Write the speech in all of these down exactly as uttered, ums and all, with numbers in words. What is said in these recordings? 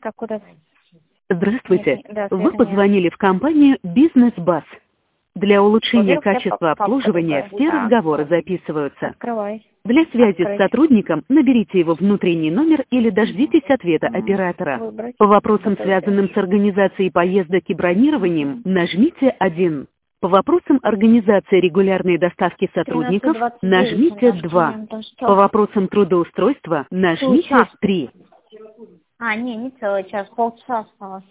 Как удобно. Здравствуйте. Нет, да, Вы связи нет. позвонили в компанию «Бизнес-Бас». Для улучшения Во-первых, я качества папка обслуживания такая. все Так. разговоры записываются. Открывай. Для связи с Открыть. сотрудником наберите его внутренний номер или дождитесь ответа М, оператора. Выбрать. По вопросам, Готовить. связанным с организацией поездок и бронированием, нажмите один. По вопросам организации регулярной доставки сотрудников, тринадцать двадцать девять нажмите у нас два. клиент, он что? По вопросам трудоустройства, нажмите Полчаса. три. А, не, не целый час, полчаса осталось.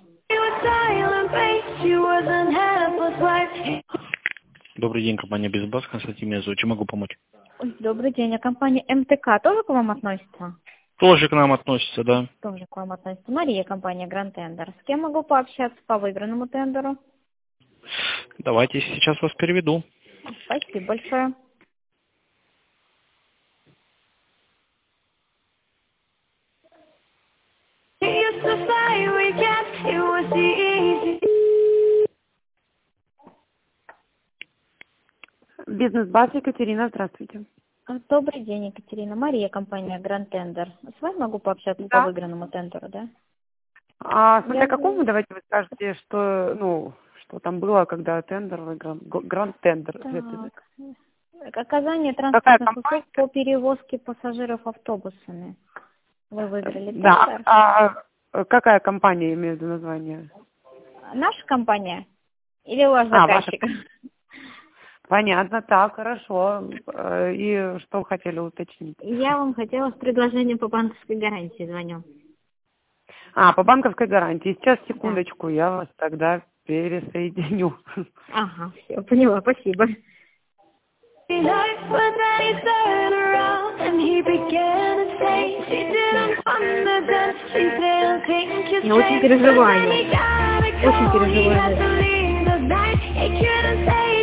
Добрый день, компания «Бизнес-Бас», Константин меня зовут. Чем могу помочь? Ой, добрый день. А компания эм тэ ка тоже к вам относится? Тоже к нам относится, да. Тоже к вам относится. Мария, компания Grand Tender. С кем могу пообщаться по выигранному тендеру? Давайте сейчас вас переведу. Спасибо большое. Бизнес-бас, Екатерина, здравствуйте. А, Добрый день, Екатерина. Мария, компания Grand Tender. С вами могу пообщаться по Да. выигранному тендеру, да? А смотря Я- какому, давайте вы скажете, что, ну, что там было, когда тендер выиграл, Г- гранд тендер. Так. Оказание Какая транспортных компания? услуг по перевозке пассажиров автобусами. Вы выиграли Да, тендер. а а какая компания, имею в виду название? Наша компания или ваш А, ваша. заказчик? Понятно, так, хорошо. Э, И что вы хотели уточнить? Я вам хотела с предложением по банковской гарантии звоню. А, по банковской гарантии. Сейчас, секундочку, я вас тогда пересоединю. Ага, все, поняла, спасибо. Я очень переживаю. Очень переживаю.